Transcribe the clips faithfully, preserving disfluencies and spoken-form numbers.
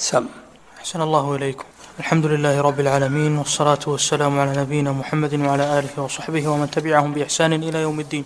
سم. أحسن الله إليكم. الحمد لله رب العالمين، والصلاة والسلام على نبينا محمد وعلى آله وصحبه ومن تبعهم بإحسان إلى يوم الدين.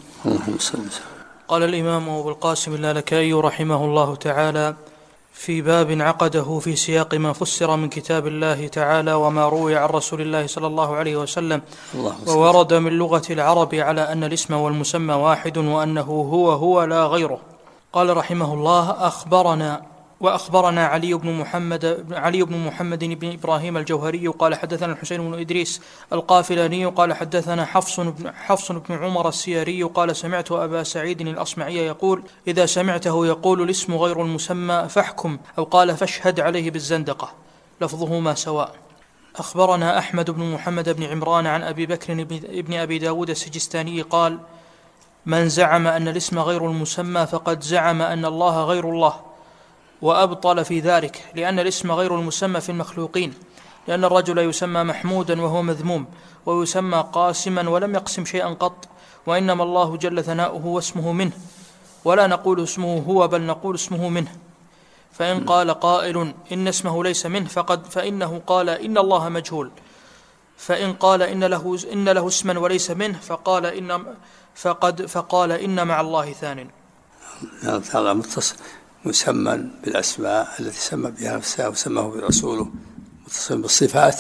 قال الإمام أبو القاسم اللالكائي رحمه الله تعالى في باب عقده في سياق ما فسر من كتاب الله تعالى وما روي عن رسول الله صلى الله عليه وسلم، وورد من لغة العرب على أن الاسم والمسمى واحد وأنه هو هو لا غيره. قال رحمه الله: أخبرنا وأخبرنا علي بن محمد علي بن محمد بن إبراهيم الجوهري قال حدثنا الحسين بن إدريس القافلاني قال حدثنا حفص بن, حفص بن عمر السياري قال سمعت أبا سعيد الأصمعي يقول: إذا سمعته يقول الاسم غير المسمى فاحكم، أو قال فاشهد عليه بالزندقة، لفظهما سواء. أخبرنا أحمد بن محمد بن عمران عن أبي بكر بن أبي داود السجستاني قال: من زعم أن الاسم غير المسمى فقد زعم أن الله غير الله، وأبطل في ذلك، لأن الاسم غير المسمى في المخلوقين، لأن الرجل يسمى محمودا وهو مذموم، ويسمى قاسما ولم يقسم شيئا قط، وإنما الله جل ثناؤه واسمه منه، ولا نقول اسمه هو بل نقول اسمه منه. فإن قال قائل إن اسمه ليس منه فقد فإنه قال إن الله مجهول، فإن قال إن له, إن له اسما وليس منه فقال إن فقد فقال إن مع الله ثان. هذا متصل مسمى بالأسماء التي سمى بها نفسها وسماه برسوله، متصل بالصفات،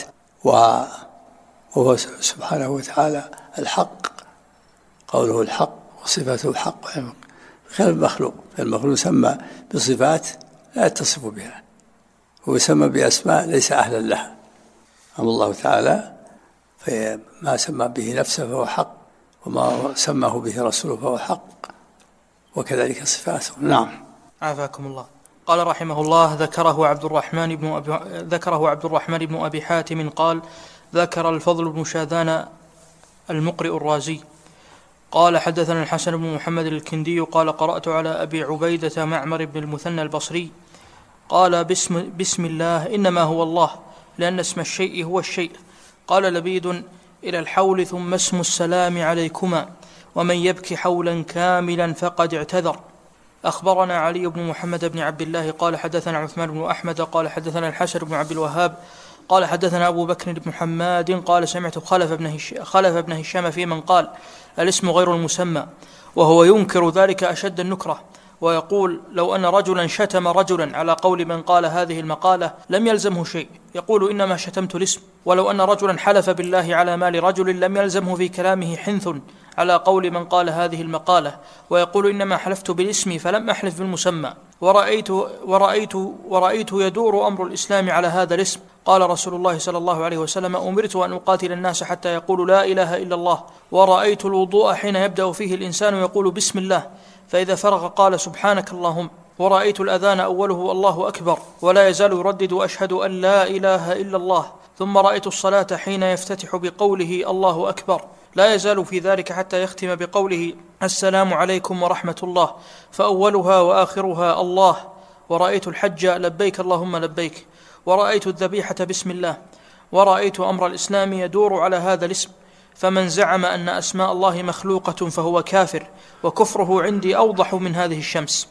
وهو سبحانه وتعالى الحق، قوله الحق وصفاته الحق، خلاف المخلوق. فالمخلوق سمى بصفات لا يتصف بها، ويسمى بأسماء ليس أهلا لها. أما الله تعالى فما سمى به نفسه فهو حق، وما سماه به رسوله فهو حق، وكذلك صفاته. نعم. عافاكم الله. قال رحمه الله: ذكره عبد الرحمن بن أبي ذكره عبد الرحمن بن أبي حاتم قال: ذكر الفضل بن شاذان المقرئ الرازي قال حدثنا الحسن بن محمد الكندي قال: قرأت على أبي عبيدة معمر بن المثنى البصري قال: بسم, بسم الله إنما هو الله، لأن اسم الشيء هو الشيء. قال لبيد: إلى الحول ثم اسم السلام عليكما، ومن يبكي حولا كاملا فقد اعتذر. أخبرنا علي بن محمد بن عبد الله قال حدثنا عثمان بن أحمد قال حدثنا الحسن بن عبد الوهاب قال حدثنا أبو بكر بن حماد قال سمعت خلف بن هشام, خلف بن هشام في من قال الاسم غير المسمى، وهو ينكر ذلك أشد النكرة، ويقول: لو أن رجلا شتم رجلا على قول من قال هذه المقالة لم يلزمه شيء، يقول إنما شتمت الاسم. ولو أن رجلا حلف بالله على مال رجل لم يلزمه في كلامه حنث على قول من قال هذه المقالة، ويقول إنما حلفت بالاسم فلم أحلف بالمسمى. ورأيت, ورأيت, ورأيت يدور أمر الإسلام على هذا الاسم. قال رسول الله صلى الله عليه وسلم: أمرت أن أقاتل الناس حتى يقولوا لا إله إلا الله. ورأيت الوضوء حين يبدأ فيه الإنسان يقول بسم الله، فإذا فرغ قال سبحانك اللهم. ورأيت الأذان أوله الله أكبر، ولا يزال يردد أشهد أن لا إله إلا الله. ثم رأيت الصلاة حين يفتتح بقوله الله أكبر، لا يزال في ذلك حتى يختم بقوله السلام عليكم ورحمة الله، فأولها وآخرها الله. ورأيت الحج لبيك اللهم لبيك. ورأيت الذبيحة بسم الله. ورأيت أمر الإسلام يدور على هذا الاسم. فمن زعم أن أسماء الله مخلوقة فهو كافر، وكفره عندي أوضح من هذه الشمس.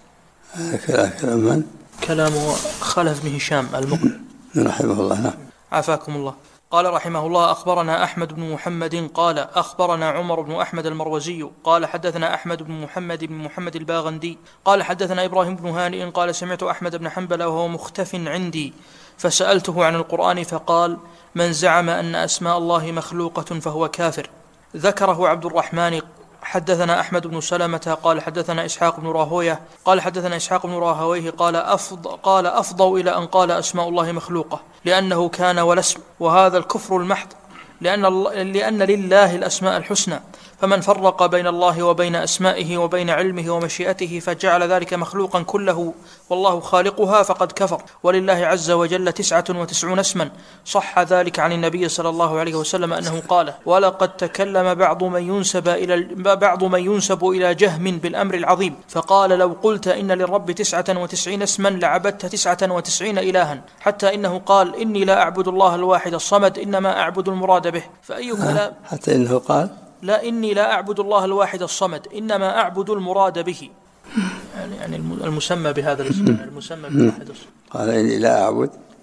كلام من؟ كلام خلف بن هشام المقرئ رحمه الله. عافاكم الله. قال رحمه الله: أخبرنا أحمد بن محمد قال أخبرنا عمر بن أحمد المروزي قال حدثنا أحمد بن محمد بن محمد الباغندي قال حدثنا إبراهيم بن هانئ قال سمعت أحمد بن حنبل وهو مختف عندي، فسألته عن القرآن فقال: من زعم أن أسماء الله مخلوقة فهو كافر. ذكره عبد الرحمن. حدثنا أحمد بن سلمة قال حدثنا إسحاق بن راهويه قال حدثنا إسحاق بن راهويه قال أفض قال أفضوا إلى أن قال أسماء الله مخلوقة، لأنه كان ولا اسم، وهذا الكفر المحض، لأن, لأن لله الأسماء الحسنى، فمن فرق بين الله وبين أسمائه وبين علمه ومشيئته فجعل ذلك مخلوقا كله والله خالقها فقد كفر. ولله عز وجل تسعة وتسعون اسما، صح ذلك عن النبي صلى الله عليه وسلم أنه قال: ولقد تكلم بعض من ينسب إلى بعض من ينسب إلى جهم بالأمر العظيم، فقال: لو قلت إن للرب تسعة وتسعين اسما لعبدت تسعة وتسعين إلها، حتى إنه قال: إني لا أعبد الله الواحد الصمد، إنما أعبد المراد به. فأي كلام حتى إنه قال: لا إني لا أعبد الله الواحد الصمد، إنما أعبد المراد به، يعني يعني المسمى بهذا الاسم، المسمى بالواحد الصمد. قال: إني لا أعبد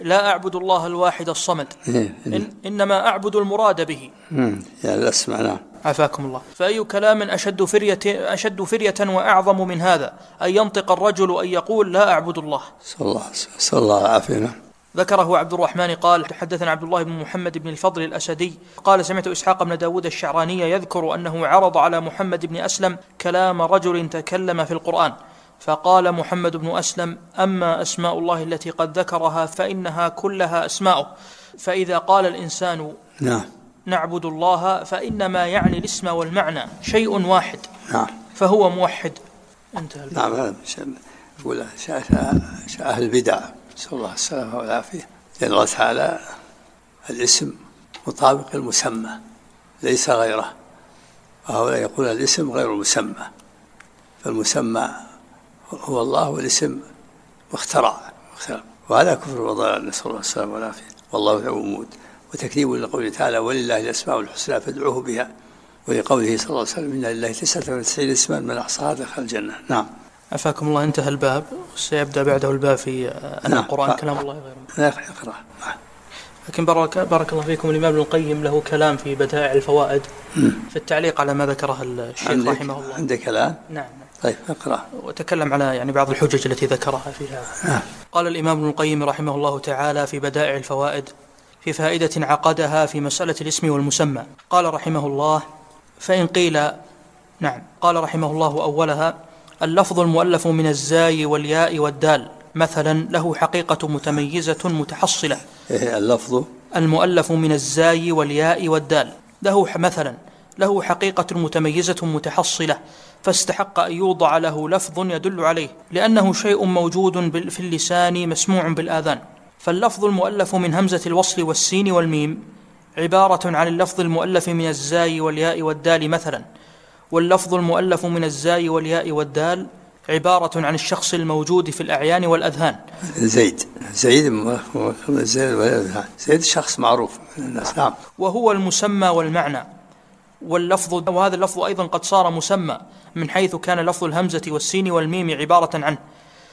لا أعبد الله الواحد الصمد، إن إنما أعبد المراد به. يعني الأسماء. نعم. عافاكم الله. فأي كلام أشد فرية أشد فرية وأعظم من هذا، أن ينطق الرجل أن يقول لا أعبد الله. صلى الله صلى الله العافية. ذكره عبد الرحمن قال حدثنا عبد الله بن محمد بن الفضل الأسدي قال سمعت إسحاق بن داود الشعراني يذكر أنه عرض على محمد بن أسلم كلام رجل تكلم في القرآن، فقال محمد بن أسلم: أما أسماء الله التي قد ذكرها فإنها كلها أسماؤه، فإذا قال الإنسان نعم نعبد الله فإنما يعني الاسم والمعنى شيء واحد، نعم، فهو موحد. انتهى. نعم. يقول أهل البدع نسأل الله السلامة والعافية، لأن الله تعالى الاسم مطابق المسمى ليس غيره، وهؤلاء يقول الاسم غير المسمى، فالمسمى هو الله والاسم مخترع، وهذا كفر وضلال، نسأل الله السلامة والعافية، والله العمود. وتكذيب لقوله تعالى: ولله الأسماء الحسنى فادعوه بها، ولقوله صلى الله عليه وسلم: إن لله تسعة وتسعين اسما من أحصاها دخل الجنة. نعم. عفاكم الله. انتهى الباب، سيبدأ بعده الباب في أن نعم. القرآن كلام الله غير لا يقرأ. نعم. لكن بارك, بارك الله فيكم، الإمام ابن القيم له كلام في بدائع الفوائد في التعليق على ما ذكره الشيخ رحمه الله. عنده كلام؟ نعم. طيب اقرأ. وتكلم على يعني بعض الحجج التي ذكرها في هذا. نعم. قال الإمام ابن القيم رحمه الله تعالى في بدائع الفوائد في فائدة عقدها في مسألة الاسم والمسمى، قال رحمه الله: فإن قيل نعم قال رحمه الله أولها: اللفظ المؤلف من الزاي والياء والدال مثلا له حقيقة متميزة متحصلة. اللفظ المؤلف من الزاي والياء والدال له مثلا له حقيقة متميزة متحصلة، فاستحق أن يوضع له لفظ يدل عليه، لأنه شيء موجود في اللسان مسموع بالآذان. فاللفظ المؤلف من همزة الوصل والسين والميم عبارة عن اللفظ المؤلف من الزاي والياء والدال مثلا، واللفظ المؤلف من الزاي والياء والدال عبارة عن الشخص الموجود في الأعيان والأذهان. زيد زيد زيد شخص معروف من الناس. نعم. وهو المسمى والمعنى. واللفظ وهذا اللفظ أيضا قد صار مسمى من حيث كان لفظ الهمزة والسين والميم عبارة عنه،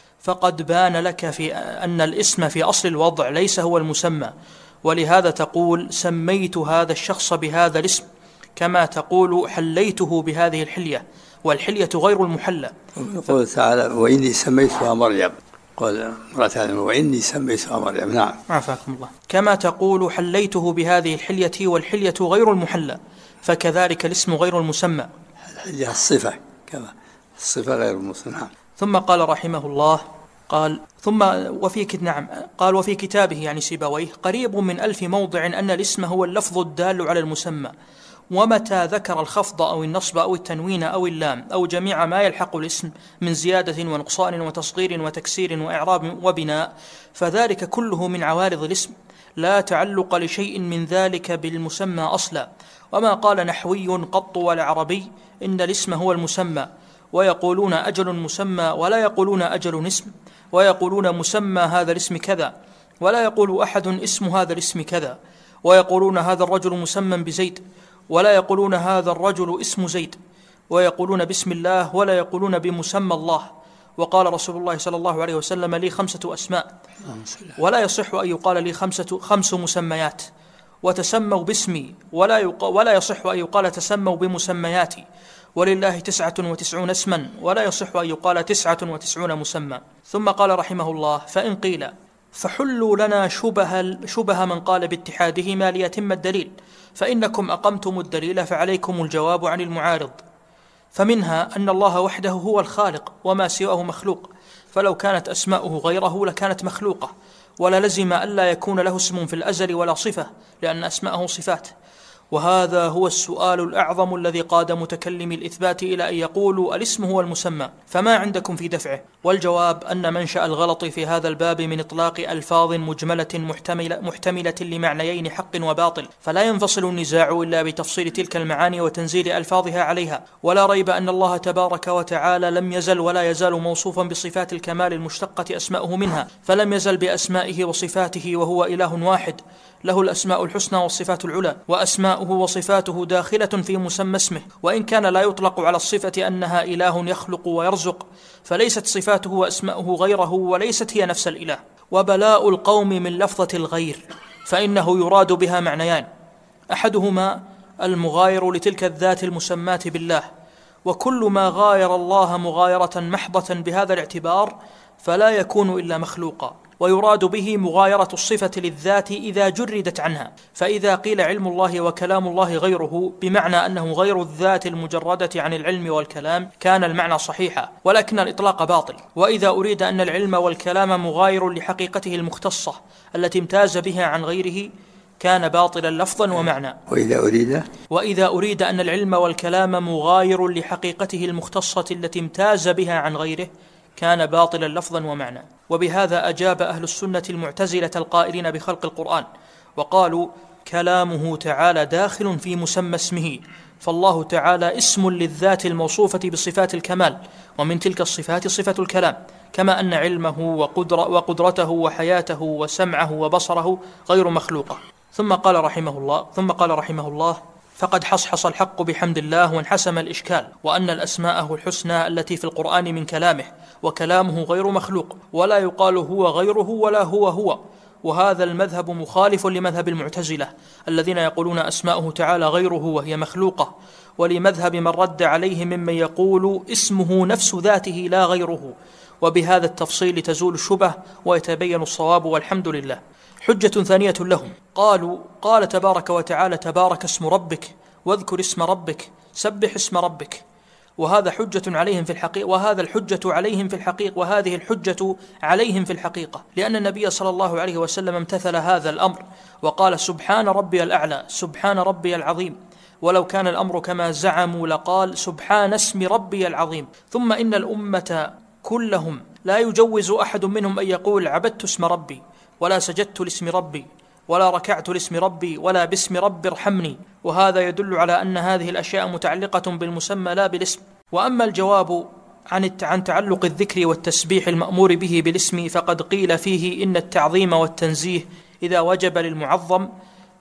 فقد بان لك في أن الاسم في أصل الوضع ليس هو المسمى، ولهذا تقول سميت هذا الشخص بهذا الاسم، كما تقول حليته بهذه الحلية، والحلية غير المحلى. قال تعالى: وإني سميتها مريم. قال مرة وإني سميتها مريم. نعم. عافاكم الله. كما تقول حليته بهذه الحلية، والحلية غير المحلى، فكذلك الاسم غير المسمى. الحلية الصفة، كما الصفة غير المسمى. نعم. ثم قال رحمه الله قال ثم وفي نعم قال وفي كتابه يعني سيبويه قريب من ألف موضع أن الاسم هو اللفظ الدال على المسمى، ومتى ذكر الخفض أو النصب أو التنوين أو اللام أو جميع ما يلحق الاسم من زيادة ونقصان وتصغير وتكسير وإعراب وبناء، فذلك كله من عوارض الاسم، لا تعلق لشيء من ذلك بالمسمى أصلا. وما قال نحوي قط ولا عربي إن الاسم هو المسمى، ويقولون أجل مسمى ولا يقولون أجل اسم، ويقولون مسمى هذا الاسم كذا، ولا يقول أحد اسم هذا الاسم كذا، ويقولون هذا الرجل مسمى بزيد، ولا يقولون هذا الرجل اسم زيد، ويقولون بسم الله ولا يقولون بمسمى الله. وقال رسول الله صلى الله عليه وسلم: لي خمسة أسماء، ولا يصح أن يقال لي خمسة خمس مسميات، وتسموا باسمي ولا ولا يصح أن يقال تسموا بمسمياتي، ولله تسعة وتسعون اسما ولا يصح أن يقال تسعة وتسعون مسمى. ثم قال رحمه الله: فإن قيل فحلوا لنا شبه, شبه من قال باتحادهما ليتم الدليل، فإنكم أقمتم الدليل فعليكم الجواب عن المعارض. فمنها أن الله وحده هو الخالق وما سواه مخلوق، فلو كانت أسماؤه غيره لكانت مخلوقة، ولا لزم ألا يكون له اسم في الأزل ولا صفة، لأن أسماءه صفات. وهذا هو السؤال الأعظم الذي قاد متكلم الإثبات إلى أن يقولوا الاسم هو المسمى، فما عندكم في دفعه؟ والجواب أن منشأ الغلط في هذا الباب من إطلاق ألفاظ مجملة محتملة, محتملة لمعنيين حق وباطل، فلا ينفصل النزاع إلا بتفصيل تلك المعاني وتنزيل ألفاظها عليها. ولا ريب أن الله تبارك وتعالى لم يزل ولا يزال موصوفا بصفات الكمال المشتقة أسماؤه منها، فلم يزل بأسمائه وصفاته، وهو إله واحد له الأسماء الحسنى والصفات العلى، وأسماؤه وصفاته داخلة في مسمى اسمه، وإن كان لا يطلق على الصفة أنها إله يخلق ويرزق، فليست صفاته وأسماؤه غيره وليست هي نفس الإله. وبلاء القوم من لفظة الغير، فإنه يراد بها معنيان: أحدهما المغاير لتلك الذات المسماة بالله، وكل ما غاير الله مغايرة محضة بهذا الاعتبار فلا يكون إلا مخلوقا، ويراد به مغايرة الصفة للذات إذا جردت عنها. فإذا قيل علم الله وكلام الله غيره بمعنى أنه غير الذات المجردة عن العلم والكلام كان المعنى صحيحا، ولكن الإطلاق باطل. وإذا أريد أن العلم والكلام مغاير لحقيقته المختصة التي امتاز بها عن غيره كان باطلا لفظا ومعنى. وإذا أريد وإذا أريد أن العلم والكلام مغاير لحقيقته المختصة التي امتاز بها عن غيره كان باطلا لفظا ومعنى. وبهذا أجاب أهل السنة المعتزلة القائلين بخلق القرآن، وقالوا: كلامه تعالى داخل في مسمى اسمه، فالله تعالى اسم للذات الموصوفة بصفات الكمال، ومن تلك الصفات صفة الكلام، كما أن علمه وقدر وقدرته وحياته وسمعه وبصره غير مخلوقة. ثم قال رحمه الله ثم قال رحمه الله فقد حصحص الحق بحمد الله وانحسم الإشكال، وأن الأسماء الحسنى التي في القرآن من كلامه، وكلامه غير مخلوق، ولا يقال هو غيره ولا هو هو. وهذا المذهب مخالف لمذهب المعتزلة الذين يقولون أسماؤه تعالى غيره وهي مخلوقة، ولمذهب من رد عليه ممن يقول اسمه نفس ذاته لا غيره. وبهذا التفصيل تزول الشبه ويتبين الصواب، والحمد لله. حجة ثانية لهم، قالوا: قال تبارك وتعالى: تبارك اسم ربك، واذكر اسم ربك، سبح اسم ربك. وهذا حجة عليهم في الحقيقة وهذا الحجة عليهم في الحقيقة وهذه الحجة عليهم في الحقيقة، لأن النبي صلى الله عليه وسلم امتثل هذا الأمر وقال: سبحان ربي الأعلى، سبحان ربي العظيم. ولو كان الأمر كما زعموا لقال: سبحان اسم ربي العظيم. ثم إن الأمة كلهم لا يجوز أحد منهم أن يقول: عبدت اسم ربي، ولا سجدت لاسم ربي، ولا ركعت لاسم ربي، ولا باسم ربي ارحمني. وهذا يدل على أن هذه الأشياء متعلقة بالمسمى لا بالاسم. وأما الجواب عن عن تعلق الذكر والتسبيح المأمور به بالاسم فقد قيل فيه إن التعظيم والتنزيه إذا وجب للمعظم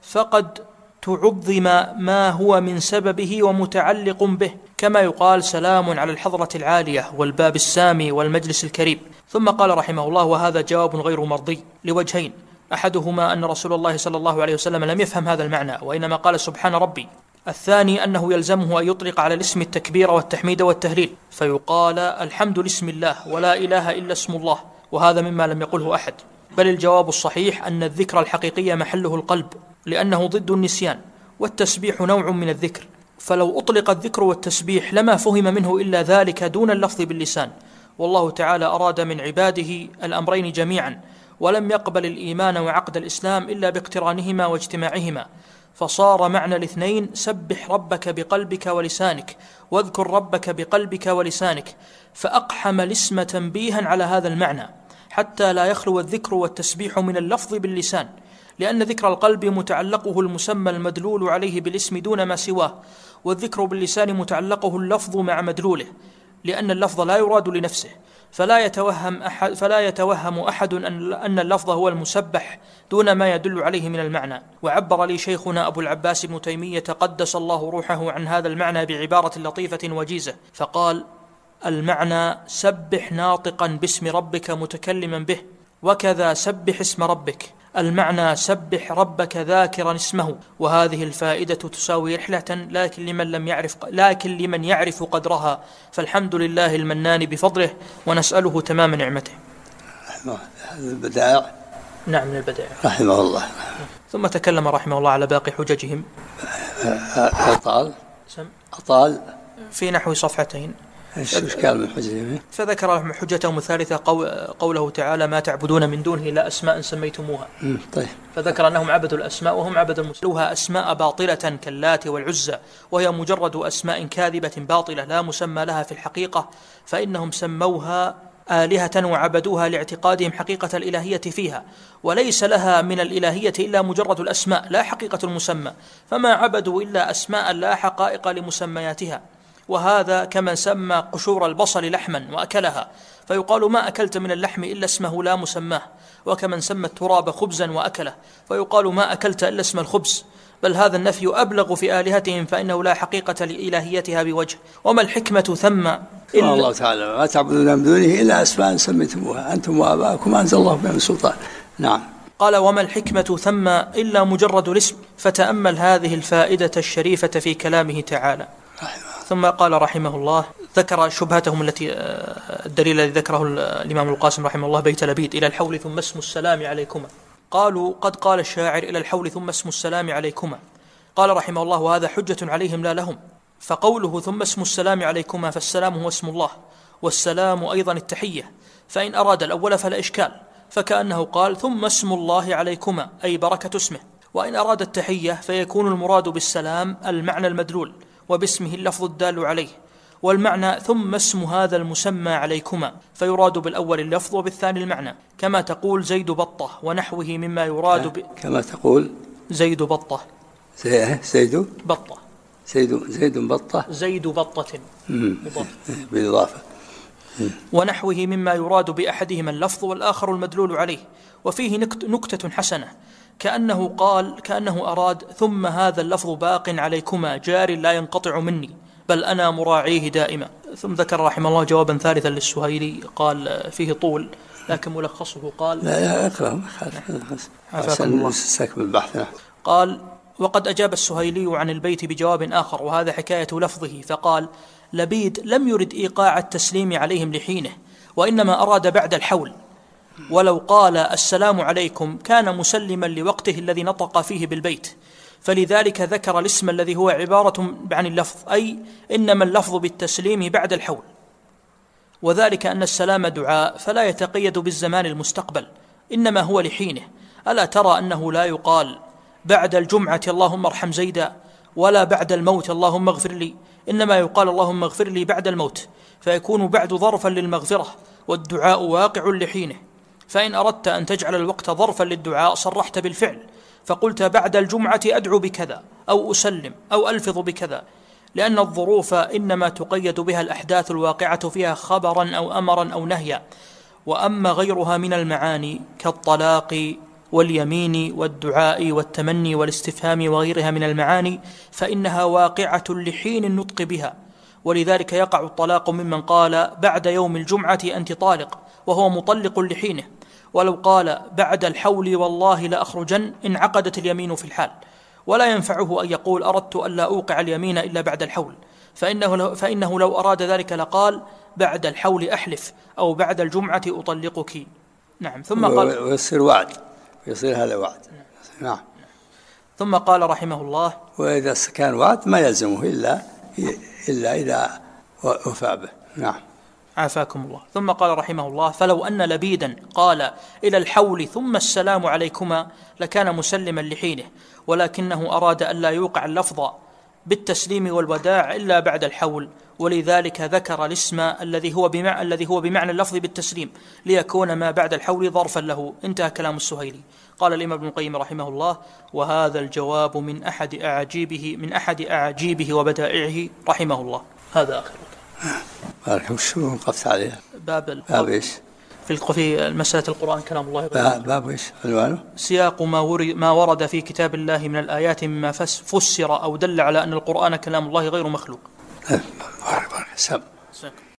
فقد تعظم ما هو من سببه ومتعلق به، كما يقال: سلام على الحضرة العالية والباب السامي والمجلس الكريم. ثم قال رحمه الله: وهذا جواب غير مرضي لوجهين: أحدهما أن رسول الله صلى الله عليه وسلم لم يفهم هذا المعنى، وإنما قال: سبحان ربي. الثاني أنه يلزمه أن يطلق على الاسم التكبير والتحميد والتهليل، فيقال: الحمد لاسم الله، ولا إله إلا اسم الله. وهذا مما لم يقله أحد. بل الجواب الصحيح أن الذكر الحقيقي محله القلب، لأنه ضد النسيان، والتسبيح نوع من الذكر. فلو أطلق الذكر والتسبيح لما فهم منه إلا ذلك دون اللفظ باللسان. والله تعالى أراد من عباده الأمرين جميعا، ولم يقبل الإيمان وعقد الإسلام إلا باقترانهما واجتماعهما، فصار معنى الاثنين: سبح ربك بقلبك ولسانك، واذكر ربك بقلبك ولسانك. فأقحم الاسم تنبيها على هذا المعنى، حتى لا يخلو الذكر والتسبيح من اللفظ باللسان، لأن ذكر القلب متعلقه المسمى المدلول عليه بالاسم دون ما سواه، والذكر باللسان متعلقه اللفظ مع مدلوله، لأن اللفظ لا يراد لنفسه. فلا يتوهم أحد, فلا يتوهم أحد أن اللفظ هو المسبح دون ما يدل عليه من المعنى. وعبر لي شيخنا أبو العباس ابن تيمية قدس الله روحه عن هذا المعنى بعبارة لطيفة وجيزة، فقال: المعنى: سبح ناطقا باسم ربك متكلما به، وكذا سبح اسم ربك. المعنى: سبح ربك ذاكرا اسمه. وهذه الفائدة تساوي رحلة، لكن لمن لم يعرف لكن لمن يعرف قدرها، فالحمد لله المنان بفضله، ونسأله تمام نعمته. هذا البدائع. نعم، من البدائع رحمه الله. ثم تكلم رحمه الله على باقي حججهم. أطال أطال في نحو صفحتين. إشكال من حجتهم، فذكر حجتهم الثالثة قوله تعالى: ما تعبدون من دونه لا أسماء سميتموها. طيب. فذكر أنهم عبدوا الأسماء وهم عبدوا المسلوها أسماء باطلة كاللات والعزى، وهي مجرد أسماء كاذبة باطلة لا مسمى لها في الحقيقة، فإنهم سموها آلهة وعبدوها لاعتقادهم حقيقة الإلهية فيها، وليس لها من الإلهية إلا مجرد الأسماء لا حقيقة المسمى، فما عبدوا إلا أسماء لا حقائق لمسمياتها. وهذا كمن سمى قشور البصل لحما وأكلها، فيقال ما أكلت من اللحم إلا اسمه لا مسماه، وكمن سمى التراب خبزا وأكله، فيقال ما أكلت إلا اسم الخبز. بل هذا النفي أبلغ في آلهتهم، فإنه لا حقيقة لإلهيتها بوجه. وما الحكمة ثم إلا الله تعالى ما تعبدون من دونه إلا أسماء سميتموها أنتم وآباؤكم ما أنزل الله بها من سلطان. نعم. قال وما الحكمة ثم إلا مجرد الاسم، فتأمل هذه الفائدة الشريفة في كلامه تعالى. ثم قال رحمه الله، ذكر شبهتهم التي الدليل الذي ذكره الإمام القاسم رحمه الله: بيت لبيد إلى الحول ثم اسم السلام عليكما. قالوا قد قال الشاعر إلى الحول ثم اسم السلام عليكما. قال رحمه الله: وهذا حجة عليهم لا لهم، فقوله ثم اسم السلام عليكما فالسلام هو اسم الله، والسلام أيضا التحية، فإن أراد الأول فلا إشكال، فكأنه قال ثم اسم الله عليكما أي بركة اسمه. وإن أراد التحية فيكون المراد بالسلام المعنى المدلول، وباسمه اللفظ الدال عليه، والمعنى ثم اسم هذا المسمى عليكما، فيراد بالأول اللفظ وبالثاني المعنى، كما تقول زيد بطة ونحوه مما يراد ب... كما تقول زيد بطة زي... زيد بطة زيد زيد بطة زيد بطة بالإضافة، ونحوه مما يراد بأحدهما اللفظ والآخر المدلول عليه. وفيه نكتة حسنة، كأنه قال كأنه أراد ثم هذا اللفظ باق عليكما جار لا ينقطع مني، بل أنا مراعيه دائما. ثم ذكر رحمه الله جوابا ثالثا للسهيلي، قال فيه طول لكن ملخصه قال لا لا اقرأ عشان نستكمل بحثنا. قال وقد أجاب السهيلي عن البيت بجواب آخر، وهذا حكاية لفظه، فقال لبيد لم يرد إيقاع التسليم عليهم لحينه، وإنما أراد بعد الحول، ولو قال السلام عليكم كان مسلما لوقته الذي نطق فيه بالبيت، فلذلك ذكر الاسم الذي هو عبارة عن اللفظ، أي إنما اللفظ بالتسليم بعد الحول، وذلك أن السلام دعاء فلا يتقيد بالزمان المستقبل، إنما هو لحينه. ألا ترى أنه لا يقال بعد الجمعة اللهم ارحم زيدا، ولا بعد الموت اللهم اغفر لي، إنما يقال اللهم اغفر لي بعد الموت، فيكون بعد ظرفا للمغفرة، والدعاء واقع لحينه. فإن أردت أن تجعل الوقت ظرفا للدعاء صرحت بالفعل، فقلت بعد الجمعة أدعو بكذا أو أسلم أو ألفظ بكذا، لأن الظروف إنما تقيد بها الأحداث الواقعة فيها خبرا أو أمرا أو نهيا. وأما غيرها من المعاني كالطلاق واليمين والدعاء والتمني والاستفهام وغيرها من المعاني فإنها واقعة لحين النطق بها، ولذلك يقع الطلاق ممن قال بعد يوم الجمعة أنت طالق وهو مطلق لحينه، ولو قال بعد الحول والله لأخرجن انعقدت اليمين في الحال. ولا ينفعه أن يقول أردت أن لا أوقع اليمين إلا بعد الحول، فإنه لو, فإنه لو أراد ذلك لقال بعد الحول أحلف أو بعد الجمعة أطلقك. نعم. ثم قال ويصير وعد، يصير هذا وعد. نعم. ثم قال رحمه الله وإذا كان وعد ما يلزمه إلا إلا إذا وفى به. نعم. عافاكم الله. ثم قال رحمه الله فلو أن لبيدا قال إلى الحول ثم السلام عليكما لكان مسلما لحينه، ولكنه أراد أن لا يوقع اللفظ بالتسليم والوداع إلا بعد الحول، ولذلك ذكر الاسم الذي هو بمعنى الذي هو بمعنى اللفظ بالتسليم ليكون ما بعد الحول ظرفا له. انتهى كلام السهيلي. قال الإمام ابن القيم رحمه الله: وهذا الجواب من أحد أعاجيبه من أحد أعاجيبه وبدائعه رحمه الله. هذا آخر. بارك وشو وقفت عليه؟ باب باب ايش؟ في في مسألة القرآن كلام الله. باب, باب ايش عنوانه؟ سياق ما ورد ما ورد في كتاب الله من الآيات مما فسر أو دل على أن القرآن كلام الله غير مخلوق. بارك بارك سم